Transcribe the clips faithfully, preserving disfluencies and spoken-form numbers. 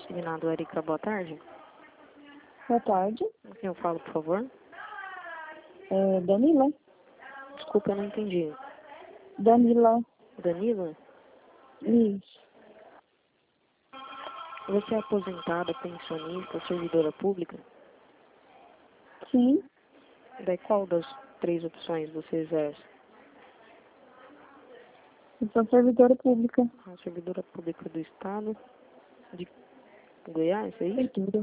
Consignado Erika, boa tarde. Boa tarde. Com quem eu falo, por favor? É Danila. Desculpa, eu não entendi. Danila. Danila? Isso. Você é aposentada, pensionista, servidora pública? Sim. Daí qual das três opções você exerce? Eu sou servidora pública. A servidora pública do Estado de Goiás, é isso? Prefeitura.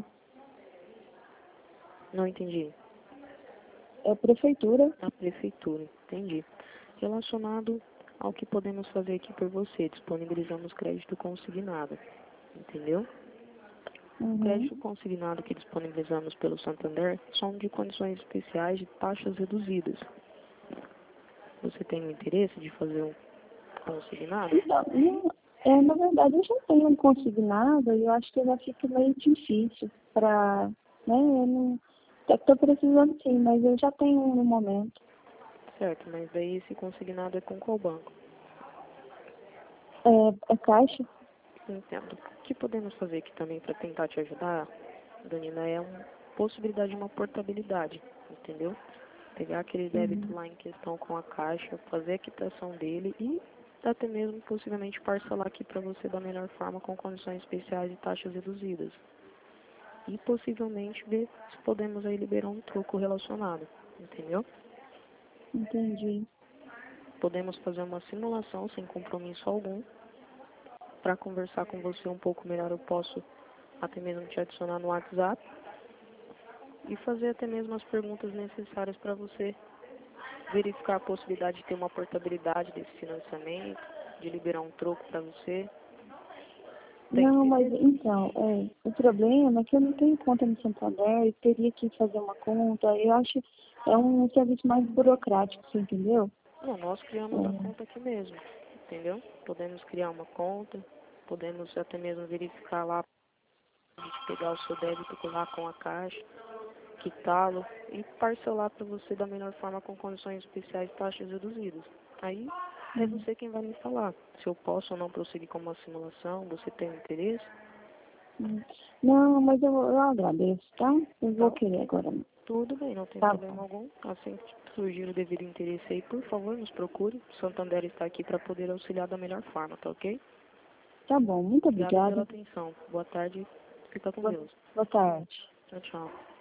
Não entendi. É prefeitura. A prefeitura, entendi. Relacionado ao que podemos fazer aqui por você, disponibilizamos crédito consignado, entendeu? Uhum. O crédito consignado que disponibilizamos pelo Santander são de condições especiais de taxas reduzidas. Você tem o interesse de fazer um consignado? Então, não, é, na verdade, eu já tenho um consignado e eu acho que já fica meio difícil para, né, eu não, até que estou precisando sim, mas eu já tenho um no momento. Certo, mas daí esse consignado é com qual banco? É, é caixa? Entendo. O que podemos fazer aqui também para tentar te ajudar, Danila, é uma possibilidade de uma portabilidade, entendeu? Pegar aquele débito Uhum. lá em questão com a caixa, fazer a quitação dele e até mesmo possivelmente parcelar aqui para você da melhor forma com condições especiais e taxas reduzidas. E possivelmente ver se podemos aí liberar um troco relacionado, entendeu? Entendi. Podemos fazer uma simulação sem compromisso algum. Para conversar com você um pouco melhor, eu posso até mesmo te adicionar no WhatsApp e fazer até mesmo as perguntas necessárias para você verificar a possibilidade de ter uma portabilidade desse financiamento, de liberar um troco para você. Tem Não, mas interesse? então, é, o problema é que eu não tenho conta no Santander, eu teria que fazer uma conta, eu acho é um serviço mais burocrático, você entendeu? Não, nós criamos a É. conta aqui mesmo, entendeu? Podemos criar uma conta, podemos até mesmo verificar lá, a gente pegar o seu débito lá com a caixa, quitá-lo e parcelar para você da melhor forma com condições especiais e taxas reduzidas. Aí é Uhum. você quem vai me falar se eu posso ou não prosseguir com uma simulação, você tem interesse? Hum. Não, mas eu, eu agradeço, tá? Eu Tá vou querer ok. agora. Tudo bem, não tem Tá problema bom. algum. Assim que surgir o devido interesse aí, por favor, nos procure. O Santander está aqui para poder auxiliar da melhor forma, tá ok? Tá bom, muito Obrigada pela obrigada. atenção. Boa tarde. Fica com Boa, Deus. boa tarde. Tchau, tchau.